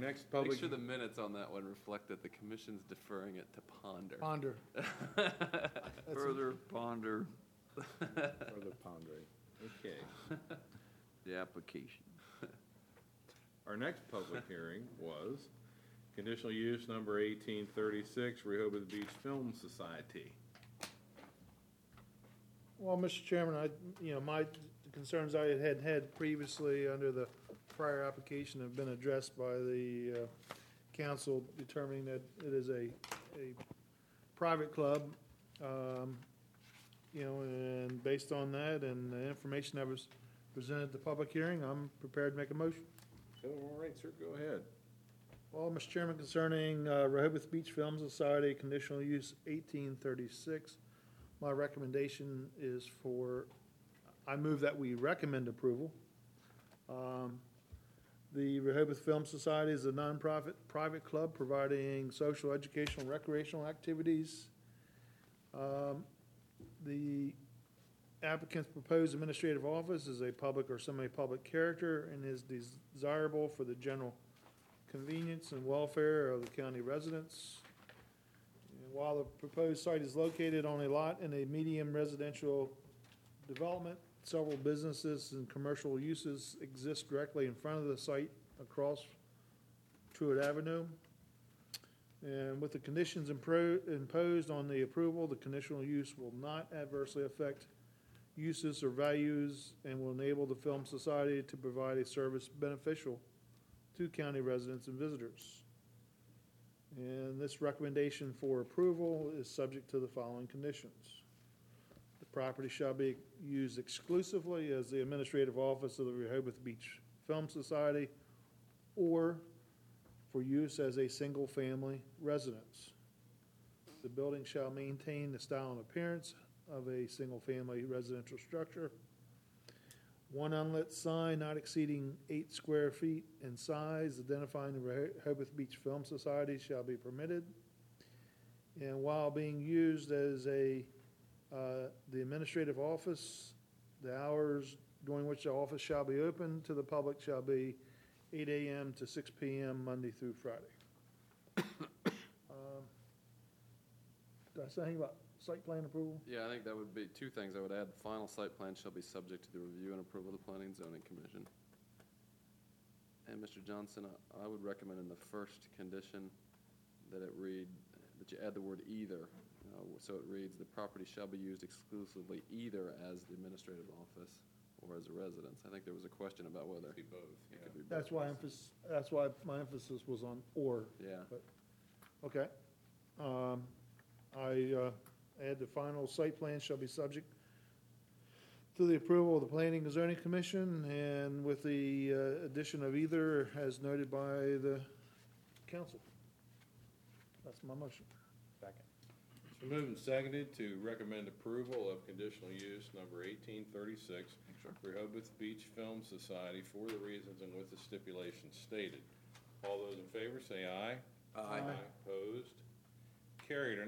next Make public. sure the minutes on that one reflect that the commission's deferring it to ponder. Ponder. Further ponder Further pondering. Okay. the application. Our next public hearing was conditional use number 1836, Rehoboth Beach Film Society. Well, Mr. Chairman, my concerns I had previously under the prior application have been addressed by the council, determining that it is a private club, and based on that and the information that was presented at the public hearing, I'm prepared to make a motion. Oh, all right, sir, go ahead. Well, Mr. Chairman, concerning Rehoboth Beach Film Society, conditional use 1836, my recommendation is I move that we recommend approval. The Rehoboth Film Society is a nonprofit private club providing social, educational, recreational activities. The applicant's proposed administrative office is a public or semi-public character and is desirable for the general convenience and welfare of the county residents. And while the proposed site is located on a lot in a medium residential development, several businesses and commercial uses exist directly in front of the site across Truett Avenue. And with the conditions imposed on the approval, the conditional use will not adversely affect uses or values and will enable the Film Society to provide a service beneficial to county residents and visitors. And this recommendation for approval is subject to the following conditions. The property shall be used exclusively as the administrative office of the Rehoboth Beach Film Society or for use as a single-family residence. The building shall maintain the style and appearance of a single-family residential structure. One unlit sign not exceeding 8 square feet in size identifying the Rehoboth Beach Film Society shall be permitted. And while being used as the administrative office, the hours during which the office shall be open to the public shall be 8 a.m. to 6 p.m. Monday through Friday. Did I say anything about site plan approval? Yeah, I think that would be two things I would add. The final site plan shall be subject to the review and approval of the Planning and Zoning Commission. And Mr. Johnson, I would recommend in the first condition that you add the word either. So it reads, the property shall be used exclusively either as the administrative office or as a residence. I think there was a question about whether it Be both, yeah. could be both. That's why my emphasis was on or. Yeah. But, okay. I add the final site plan shall be subject to the approval of the Planning and Zoning Commission and with the addition of either as noted by the council. That's my motion. Second. It's been moved and seconded to recommend approval of conditional use number 1836, Rehoboth Beach Film Society, for the reasons and with the stipulations stated. All those in favor say aye. Aye. Opposed? Carried. Our